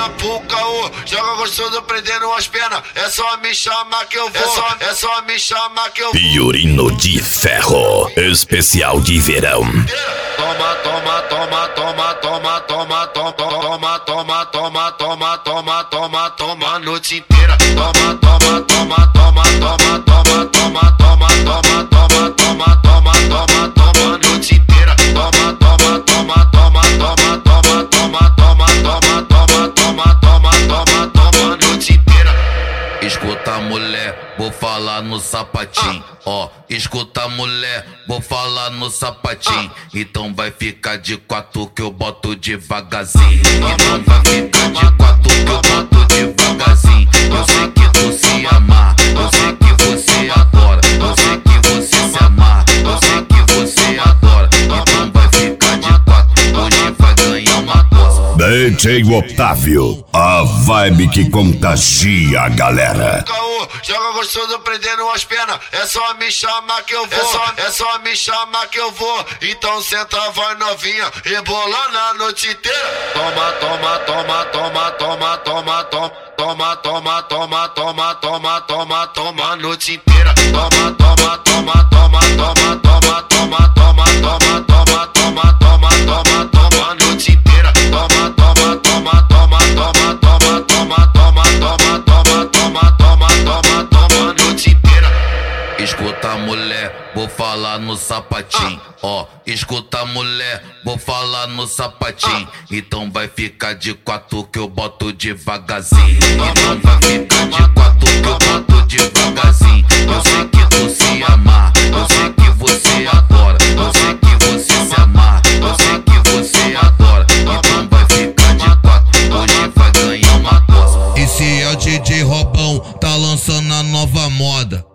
novinha pro caô, joga gostoso prendendo as pernas. É só me chamar que eu vou, é só me chamar que eu vou. Piorino de Ferro, especial de verão. Toma, toma, toma, toma, toma, toma, toma, toma, toma, toma, toma, toma, toma, toma a noite inteira. Toma, toma, toma, toma, toma, toma, toma, toma, toma, toma, toma, toma, toma, toma a noite inteira. Toma, toma, toma, toma, toma, toma, toma, toma, toma, toma, toma, toma, toma, toma a noite inteira. Escuta, mulher, vou falar no sapatinho. Ó, escuta, mulher, vou falar no sapatinho. Então vai ficar de quatro que eu boto devagarzinho. Então vai ficar de quatro que eu boto devagarzinho. Eu sei que tu se amar, eu sei que você adora. Eu sei que você se amar, eu sei que você adora. Então vai ficar de quatro, hoje vai ganhar uma coisa. DJ Otávio, a vibe que contagia a galera. Caô, joga gostoso prendendo as pernas. É só me chamar que eu vou, é só me chamar que eu vou. Então senta, vai novinha, rebolando a noite inteira. Toma, toma, toma, toma, toma, toma, toma. Toma, toma, toma, toma, toma, toma, toma a noite inteira. Toma, toma, toma, toma, toma, toma, toma, toma, toma, toma, toma, toma, toma, toma a noite inteira. Toma, toma, toma, toma, toma, toma, toma, toma, toma, toma, toma, toma, toma, toma a noite inteira. Escuta, mulher, vou falar no sapatinho. Ó, escuta, mulher, vou falar no sapatinho. Então vai ficar de quatro que eu boto devagarzinho. Então vai ficar de quatro que eu boto devagarzinho. Eu sei que tu se amar, eu sei que você adora. Eu sei que você se amar, eu sei que você adora. Então vai ficar de quatro, hoje vai ganhar uma coisa. Esse é o DJ Robão, tá lançando a nova moda.